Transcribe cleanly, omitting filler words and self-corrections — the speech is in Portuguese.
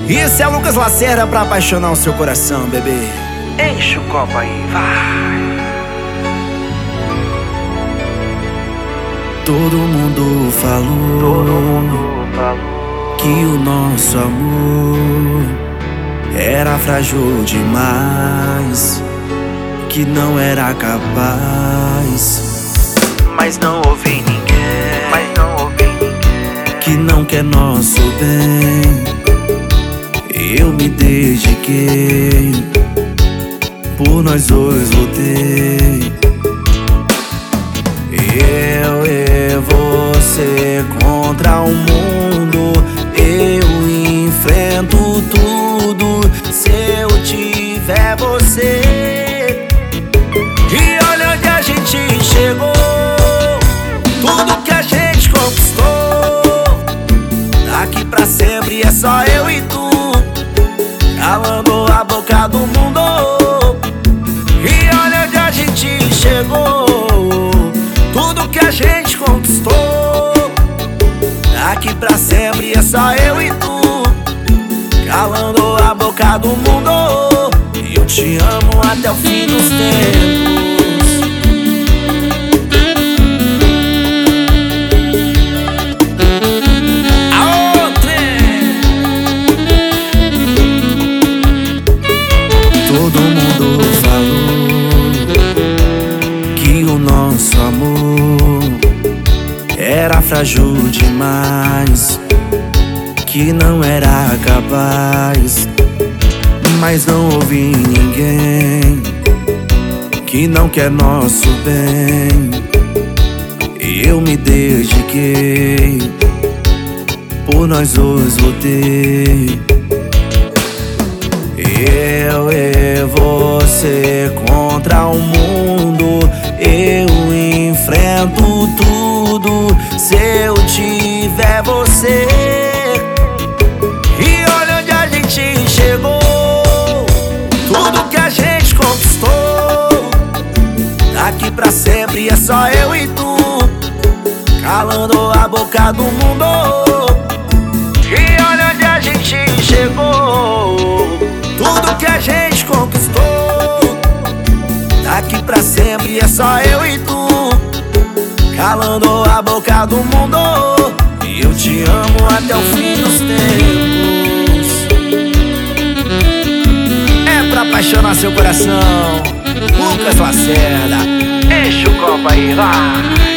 Isso é Lucas Lacerda pra apaixonar o seu coração, bebê. Enche o copo aí, vai. Todo mundo falou que o nosso amor era frágil demais, que não era capaz. Mas não ouvi ninguém que não quer nosso bem. Eu me dediquei, por nós dois lutei. Eu e você contra o mundo. Eu enfrento tudo se eu tiver você. E olha onde a gente chegou, tudo que a gente conquistou. Daqui pra sempre é só eu e tu, calando a boca do mundo. E olha onde a gente chegou, tudo que a gente conquistou. Daqui pra sempre é só eu e tu, calando a boca do mundo. E eu te amo até o fim dos tempos. Todo mundo falou que o nosso amor era frágil demais, que não era capaz. Mas não ouvi ninguém que não quer nosso bem. Eu me dediquei, por nós dois lutei. Eu e você contra o mundo. Eu enfrento tudo se eu tiver você. E olha onde a gente chegou, tudo que a gente conquistou. Daqui pra sempre é só eu e tu, calando a boca do mundo. E olha onde a gente chegou, tudo que a gente conquistou. Daqui pra sempre é só eu e tu, calando a boca do mundo. E eu te amo até o fim dos tempos. É pra apaixonar seu coração, Lucas Lacerda. Enche o copo aí, vai.